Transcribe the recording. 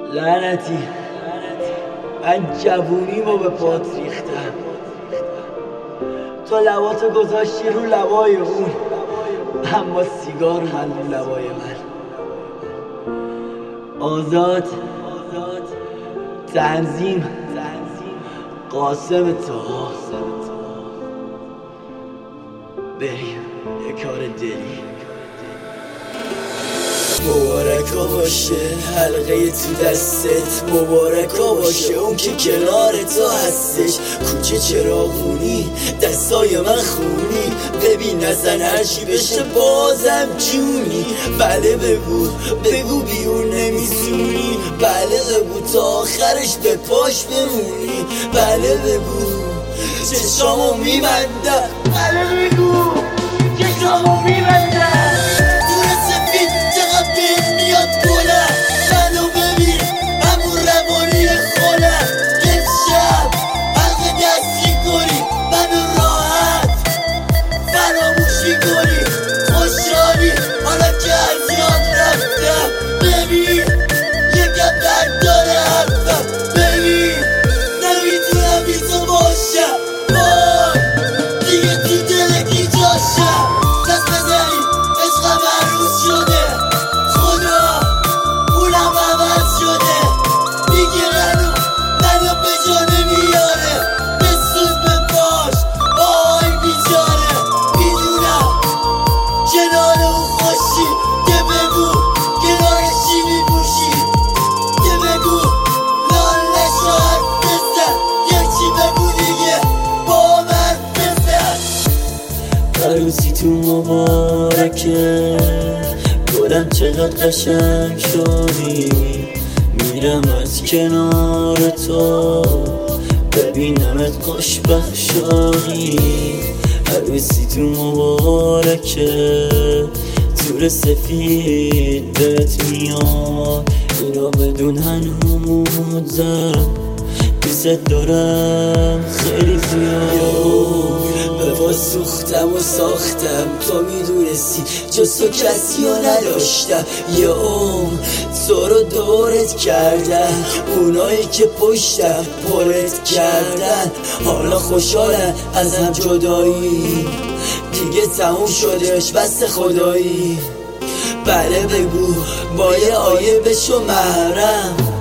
لعنتی من جوونیمو به پات ریختم، تو لباتو گذاشتی رو لبای اون، اما سیگار من رو لبای من. آزاد تنظیم قاسم تا بریم یه کار دلی. مبارکا باشه حلقه تو دستت، مبارکا باشه اون که کنار تو هستش. کوچه چراغونی دستای من خونی، ببین نزن هرچی بشه بازم جونی. بله بگو بیون نمیسونی، بله بگو تا آخرش به پاش بمونی. بله بگو چشامو میبندم، بله بگو چشامو میبندم. منو ببین همون روانی خودم، یک شب حلقه دستی کنی، منو راحت فراموشی کنی. خوشحالی حالا که از یاد رفتم، ببین یکم درد داره حرفم. ببین نمیتونم بی تو باشم، وای دیگه تو دل کی جاشم. دست بزنی عشقم عروس شده، منو به جا نمیاره، بسوز به پاش آی بیچاره. میدونم کنار اون خوشی، که بگو کنارشی میبوشی، که بگو لالش رو حرف بزن، یکی بگو دیگه با من بزن. عروسی تو مبارکه، گلم چقدر قشنگ شدی، میرم از کنار تو ببینمت خوشبخت شدی. عروسی تو مبارکه، تور سفید بهت میاد، اینو بدون هنوزم دوست دارم خیلی زیاد. به سوختم و ساختم، تو میدونستی جز تو کسی ها نداشتم. یه تو رو دورت کردن، اونایی که پشتم پرت کردن، حالا خوشحالن از هم جدایی، دیگه تموم شدش بس خدایی. بله بگو با یه آیه بشو محرم،